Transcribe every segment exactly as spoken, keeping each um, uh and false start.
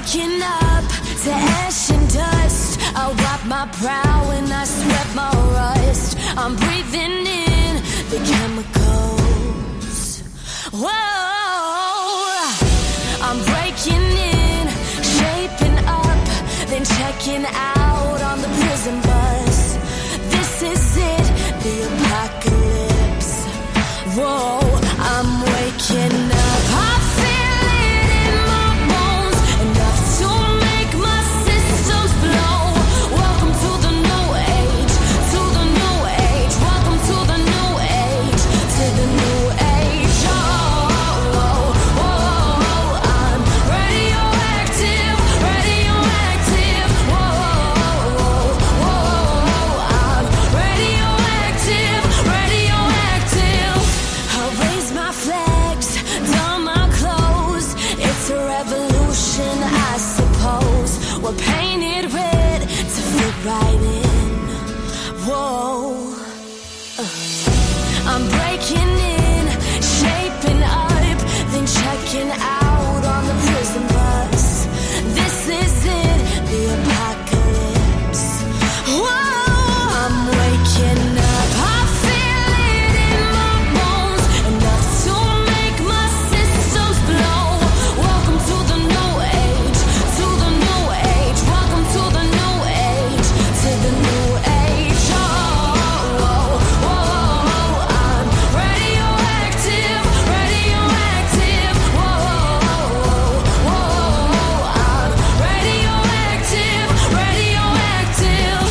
waking up to ash and dust. I wipe my brow and I sweat my rust. I'm breathing in the chemicals. Whoa, I'm breaking in, shaping up, then checking out on the prison bus. This is it, the apocalypse. Whoa, I'm waking up. I feel it in my bones, enough to make my systems blow. Welcome to the new age, to the new age. Welcome to the new age, to the new age. Oh, oh, oh, oh, I'm radioactive, radioactive. Whoa, whoa, whoa, I'm radioactive, radioactive. I raise my flags, don my clothes. It's a revolution, I suppose. We're painted red to fit right in. Whoa, I'm breaking in, shaping up, then checking out on the prison bus. This is it, the apocalypse. Whoa, I'm waking up. I feel it in my bones, enough to make my systems blow. Welcome to the new age, to the new age. Welcome to the new age, to the new age. Oh, whoa, whoa, I'm radioactive, radioactive. Whoa, whoa, I'm radioactive, radioactive.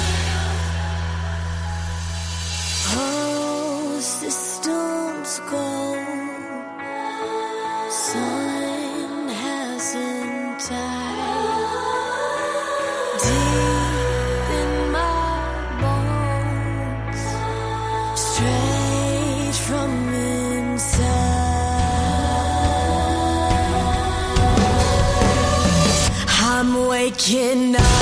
Oh, systems go. Sun hasn't died. Deep in my bones, straight from inside. I'm waking up.